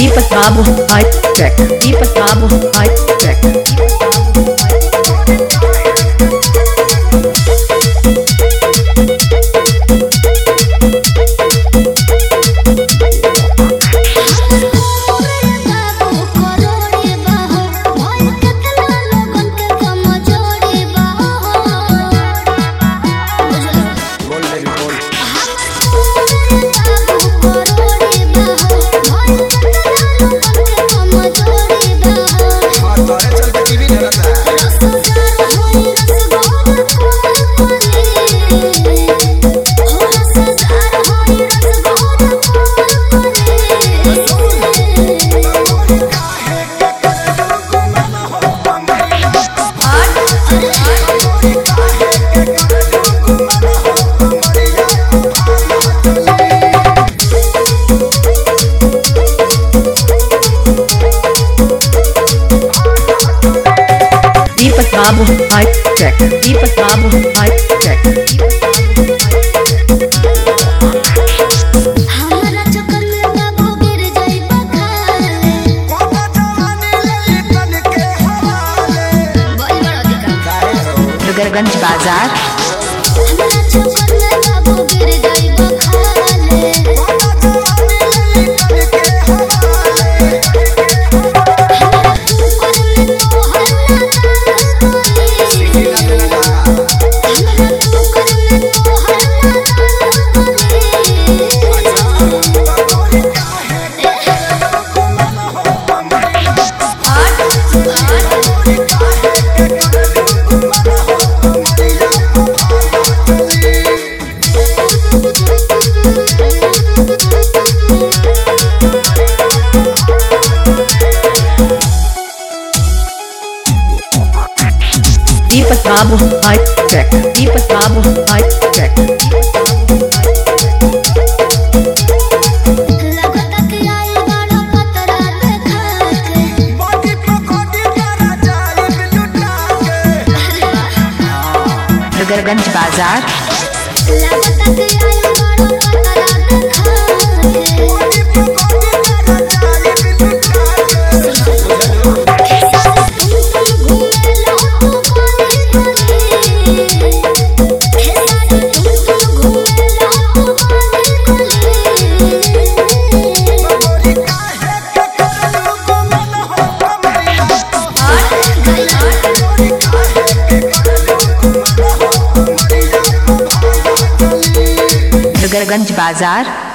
Deepak Babu High Tech. Deepak Babu High Tech. Deepak Babu High Tech. Deepak Babu High Tech. हमारा चक्कर में बाबू गिर जाई बखाले कोना जवानी ले तन के हवाले बोल बड़ा दिक्कत नगरगंज बाजार. हमारा चक्कर में बाबू गिर जाई बखाले कोना जवानी ले तन के हवाले हमारा कुकर में तो हल्ला कोई सीना लगा हमारा कुकर में तो हल्ला Deepak Babu High Tech. Deepak Babu High Tech. लगता कि आई बड़ा पतरा देखा के बॉडी पकोड़ी करा जाए लुटा के नगरगंज बाजार. लगता कि आई बड़ा पतरा देखा के बॉडी पकोड़ी करा जाए लुटा के घूमे लो तू कोनी कोनी हे सारी तुम घूमे लो तू कोनी कोनी बबोरी काहे के करलू को मन हो कमरिया बबोरी काहे के करलू को मन हो कमरिया नगरगंज बाजार.